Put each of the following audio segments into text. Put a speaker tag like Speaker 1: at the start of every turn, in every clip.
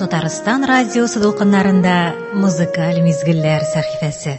Speaker 1: Татарстан радиосы дулкыннарында музыкаль мизгелләр сәхифәсе.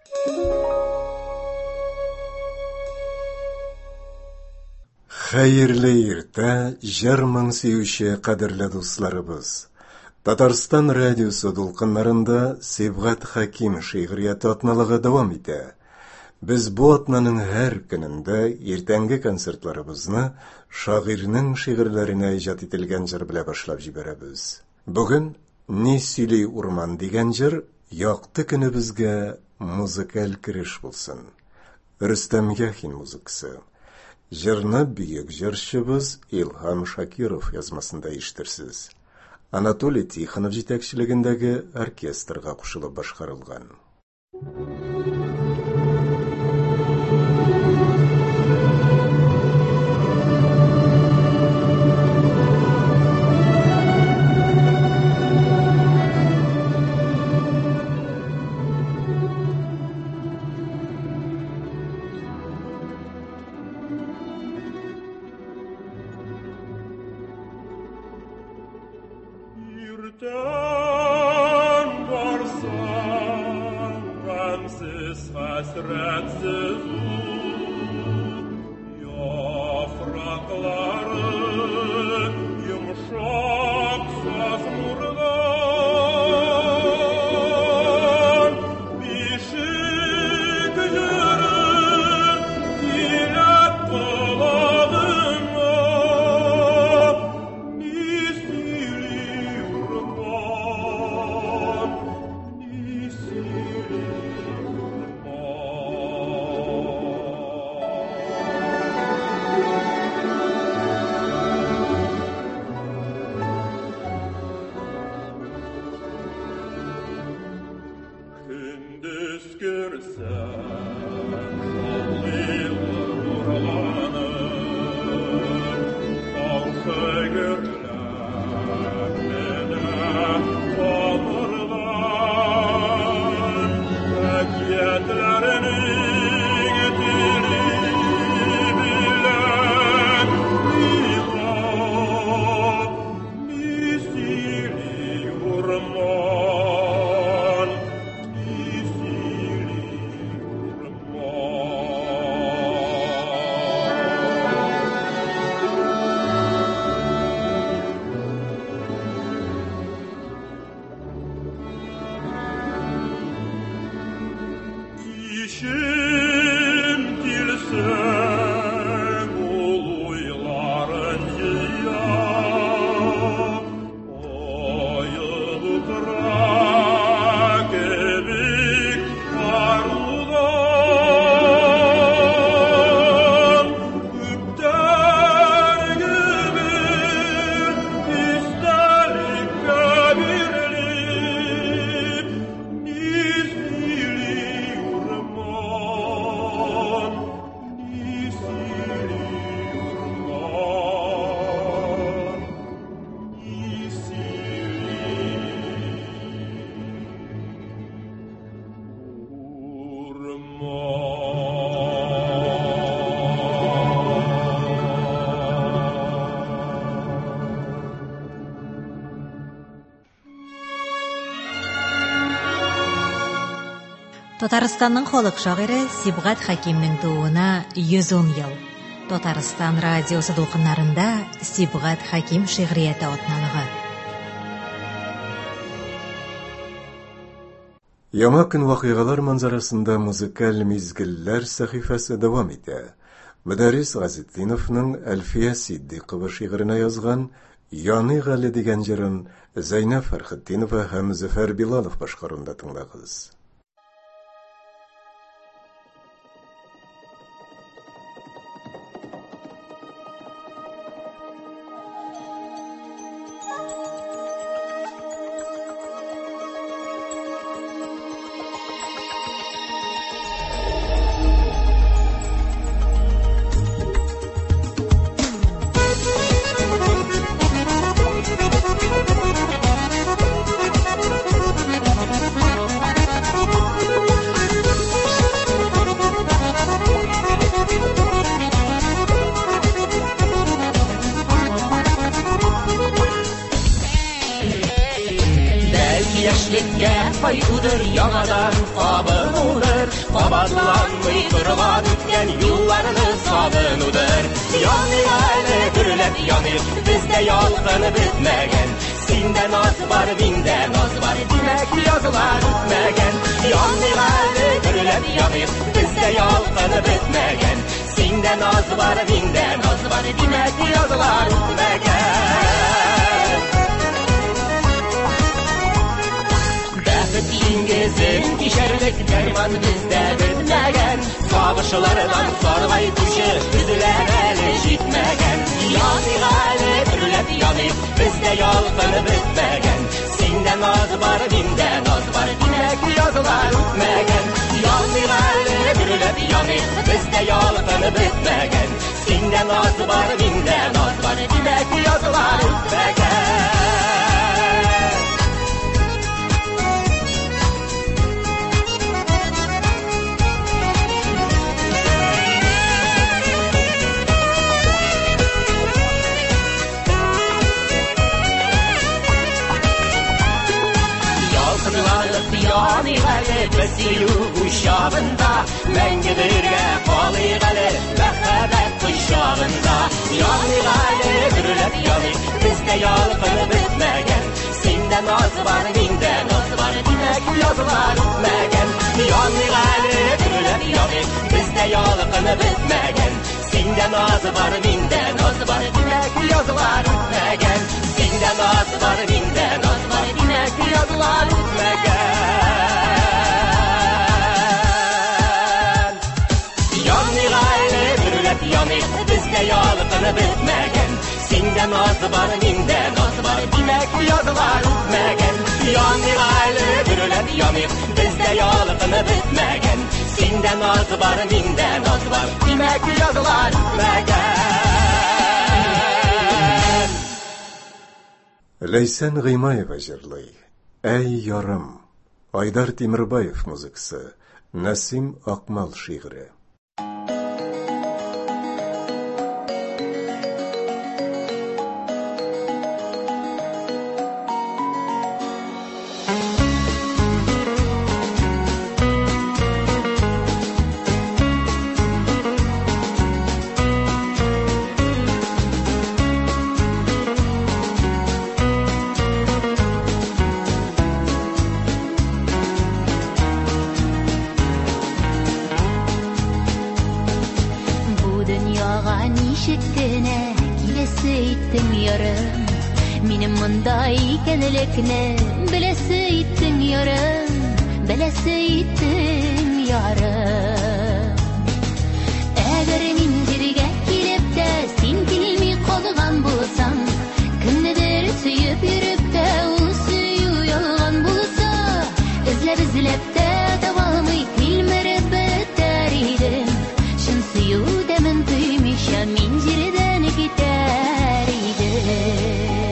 Speaker 2: Хәерле иртә, җырмың сөюче кадерле дусларыбыз. Татарстан радиосы дулкыннарында Сибгат Хаким шигърияте атналыгы дәвам итә. Без бу атнаның һәр көнендә иртәнге концертларыбызны шагыйрьнең шигырьләренә иҗат ителгән җыр белән башлап җибәрәбез. Бүген «Ни сөйли урман» дигән җыр якты көнебезгә музыкаль киреш булсын. Рөстәм Яхин музыкасы. Җырны бөек җырчыбыз Илһам Шакиров язмасында ишетерсез. Анатолий Тихонов җитәкчелегендәге оркестрга кушылып башкарылган.
Speaker 1: Татарстанның халык шагыйре Сибгат Хакимның тууына 110 ел. Татарстан радиосы дулкыннарында Сибгат Хаким шигърияте атналыгы.
Speaker 2: Яңа көн вакыйгалар манзарасында музыкаль мизгелләр сәхифәсе дәвам итә. Мөдәррис Газетдиновның Әлфия Сиддикова шигыренә язган «Яны Гали» дигән җырын Зәйнәп Фәрхетдинова һәм Зөфәр Билалов башкаруында тыңлагыз.
Speaker 3: Егеткә кайтудыр яңадан кабынудыр, кабатланмый торган үткән юлларны сагынудыр. Яныйк әле гөрләп яныйк, бездә ялкыны бетмәгән. Синдә наз бар, миндә наз бар, димәк язылар үтмәгән. Яныйк әле гөрләп яныйк, бездә ялкыны бетмәгән. Синдә наз бар, миндә наз бар, димәк язылар үтмәгән. Бәхет диңгезен кичәрлек дәрман бездә бетмәгән. Сагышлардан саргайтучы үзләр әле җитмәгән. Яныйк әле гөрләп яныйк, бездә ялкыны бетмәгән. Синдә наз бар, миндә наз бар, димәк язылар үтмәгән. Яныйк әле гөрләп яныйк, бездә ялкыны бетмәгән. Синдә наз бар, миндә наз бар, димәк язылар үтмәгән. Яныйк әле безсөю кучагында, мәңге бергә калыйк әле мәхәббәт кочагында. Яныйк әле гөрләп яныйк, бездә ялкыны бетмәгән. Синдә наз бар, миндә наз бар, димәк язылар үтмәгән. Яныйк әле гөрләп яныйк, бездә ялкыны бетмәгән. Синдә наз бар, миндә наз бар, димәк язылар үтмәгән. Синдә наз бар, миндә наз бар, димәк язылар үтмәгән. Яныйк әле гөрләп яныйк, бездә ялкыны бетмәгән. Синдә наз бар, миндә наз бар, димәк язылар үтмәгән. Яныйк әле гөрләп яныйк, бездә ялкыны бетмәгән. Синдә наз бар, миндә наз бар, димәк язылар үтмәгән.
Speaker 2: Ләйсән Гыймаева җырлый. Әй ярым. Айдар Тимербаев музыкасы. Насим Акмал шигъре.
Speaker 4: Беләсе иттең ярым, беләсе иттең ярым. Әгәр мин җиргә килеп тә син килми калган булсаң, кемнедер сөеп йөреп тә ул сөю ялган булса, эзләп тә таба алмый килмереп бетәр идем. Шын сөю дәмен тоймыйча мин җирдән китәр идем.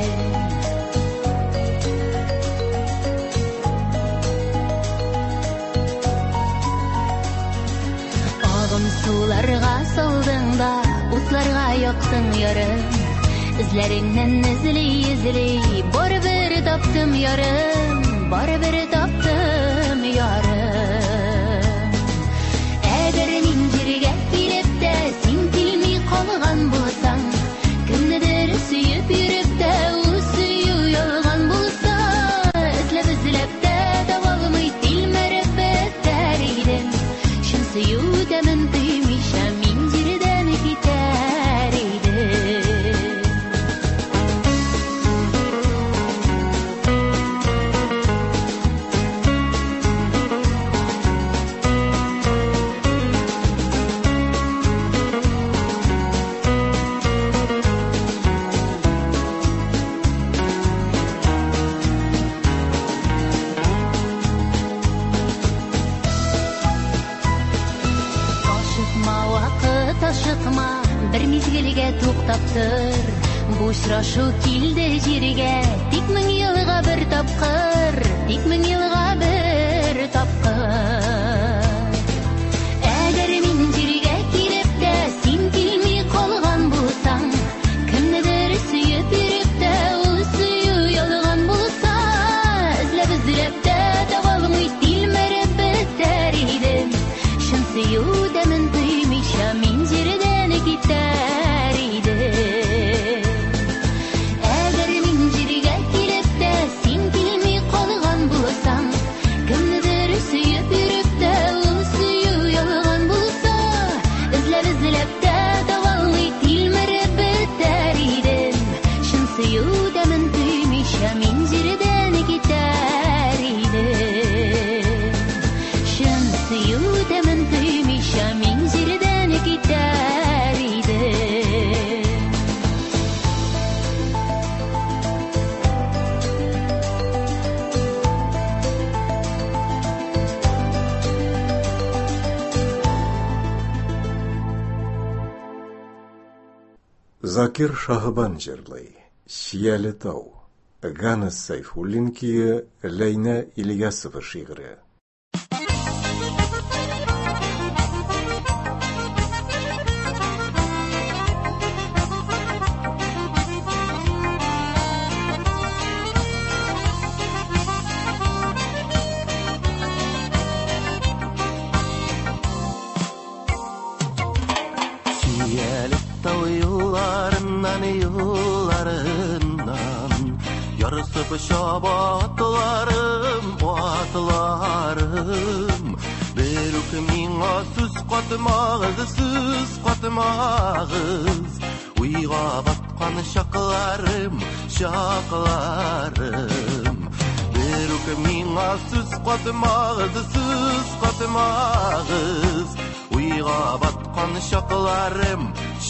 Speaker 4: Суларга салдың да, утларга яктың ярым. Эзләреңнән эзли, барыбер таптым ярым, барыбер таптым ярым. Әгәр мин җиргә килеп тә син килми калган булсаң, кемнедер сөеп йөреп тә ул сөю ялган булса, эзләп тә таба алмый тилмереп бетәр идем. Шын сөю дәмен тоймыйча мин җирдән китәр идем. Ашыкма, бер мизгелгә туктап тор. Бу очрашу килде җиргә, тик 1000 елга бер тапкыр, тик 1000 елга бер тапкыр. Әгәр мин җиргә килеп тә син килми калган булсаң, кемнедер сөеп йөреп тә ул сөю ялган булса, эзләп тә Süyüde min tüymüşe min jirden gitar idim Şın süyüde min tüymüşe min jirden gitar idim
Speaker 2: Закир Шахбан жырлый. Шиялі тау. Ганас Сайфуллин кийі, Лейна Ильясова шиғыры.
Speaker 3: Şiyalı tau yollarından yarısıp şabatlarım batlarım bir hükmine süz katmağız uyga batkan şaklarım bir hükmine süz katmağız uyga batkan şaklarım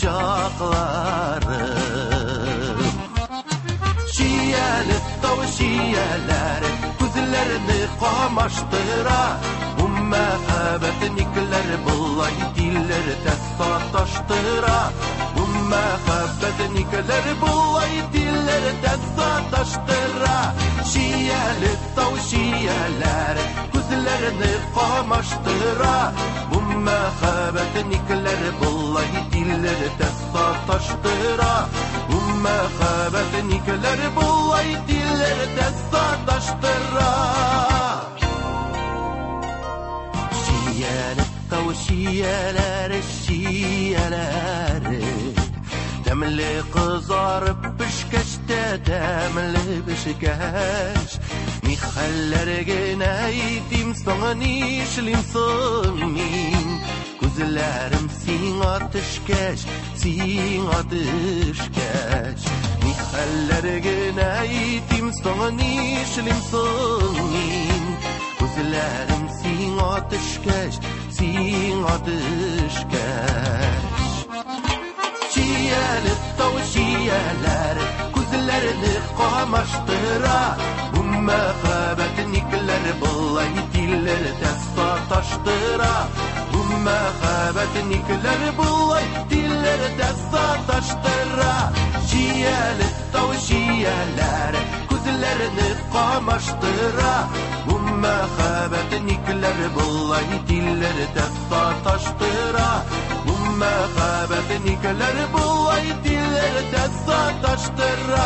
Speaker 3: Şiyalı tau şiyalar Kuzlerini kamaştıra Bu mehabetnikler Bullay diller testa taştıra Bu mehabetnikler Bullay diller testa taştıra Şiyalı tau şiyalar Kuzlerini kamaştıra Bu mehabetnikler Bullay diller testa taştıra Bu mehabetnikler Bullay diller testa taştıra Şiyalı tau şiyalar Demli kızarıp pişkeşte demli pişkeş Mihaller gene itim sana nişlim sığmin Kuzlerim sin ateşkeş Mihaller gene itim sana nişlim sığmin Kuzlerim sin ateşkeş Şiyalı tau şiyalar Kuzlerini kamaştıra Bu mehabetnikler Bullay diller testa taştıra Bu mehabetnikler Bullay diller testa taştıra Şiyalı tau şiyalar Kuzlerini kamaştıra Bu mehabetnikler Bullay diller testa taştıra Bu mehabetnikler Bullay diller testa taştıra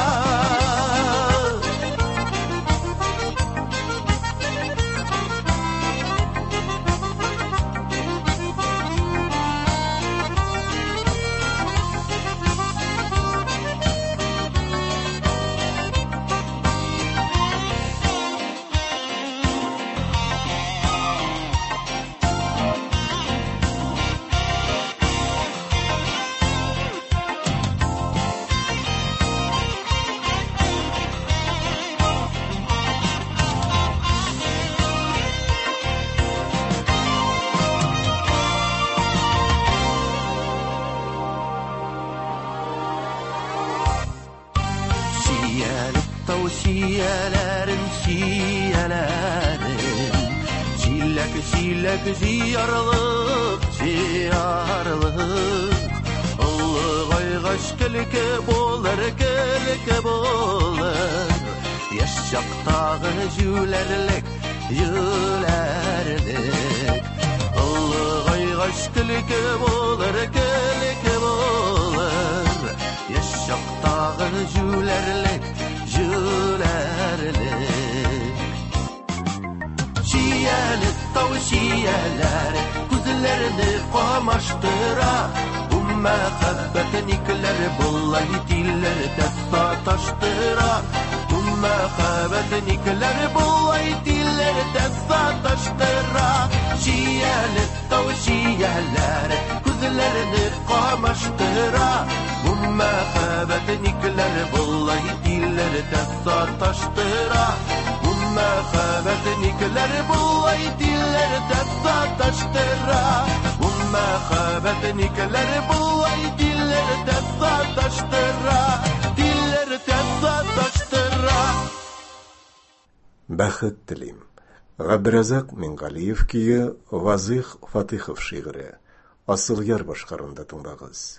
Speaker 3: Şiyelerin Şilek ziyarlık Allah aygaş kelike bolar Yaşaktağı jülerlik Allah aygaş kelike bolar Yaşaktağı jülerlik Şiyalı tau şiyalar Kuzlerini kamaştıra Bu mehabetnikler Bullay diller testa taştıra Bu mehabetnikler Bullay diller testa taştıra Şiyalı tau şiyalar Kuzlerini kamaştıra Bu
Speaker 5: Мәхәббәтникеләр булай диләр тәфса таштыра. Мәхәббәтникеләр булай диләр тәфса таштыра. Мәхәббәтникеләр булай диләр тәфса таштыра. Диләр тәфса таштыра.
Speaker 2: Бәхет телим. Габдразак Мингалиев кие, Вазих Фатихов шигыре. Асыл яр башкарында тыңлагыз.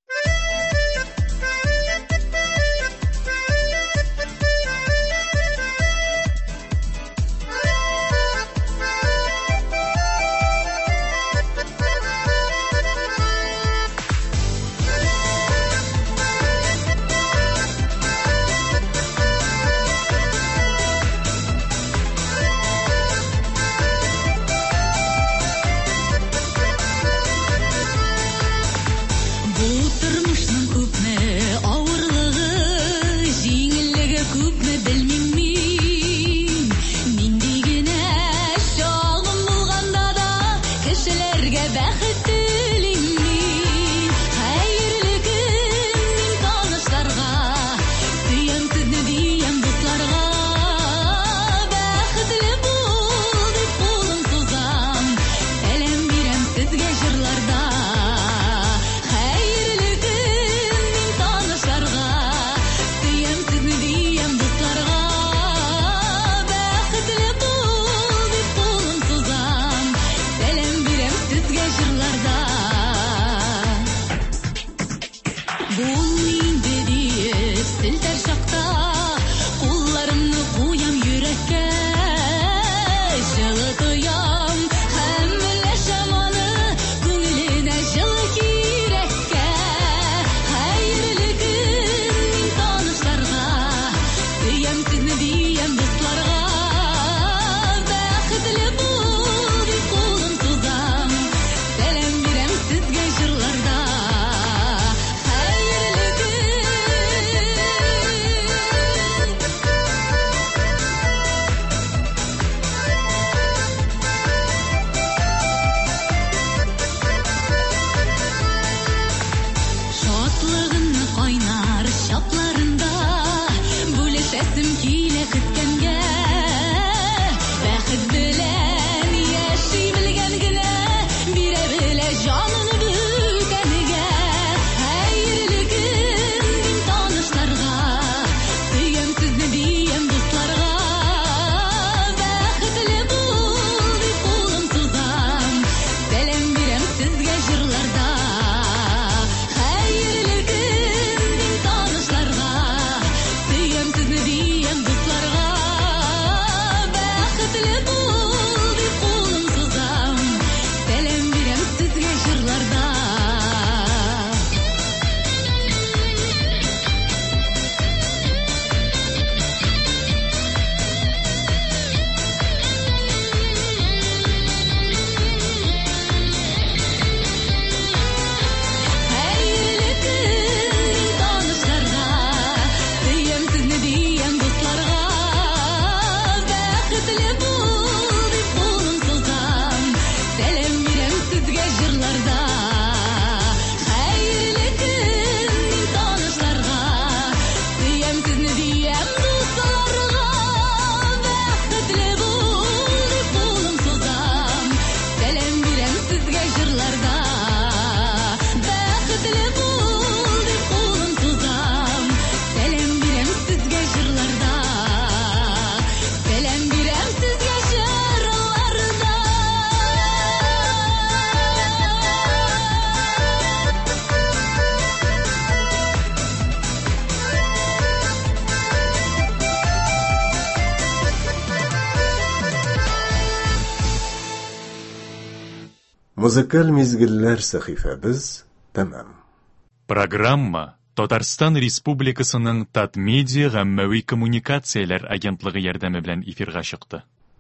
Speaker 2: Музыкаль мизгелләр сәхифәбез тәмам.
Speaker 6: Программа Татарстан Республикасының Татмедиа гаммәви коммуникацияләр агентлыгы ярдәме белән эфирга чыкты.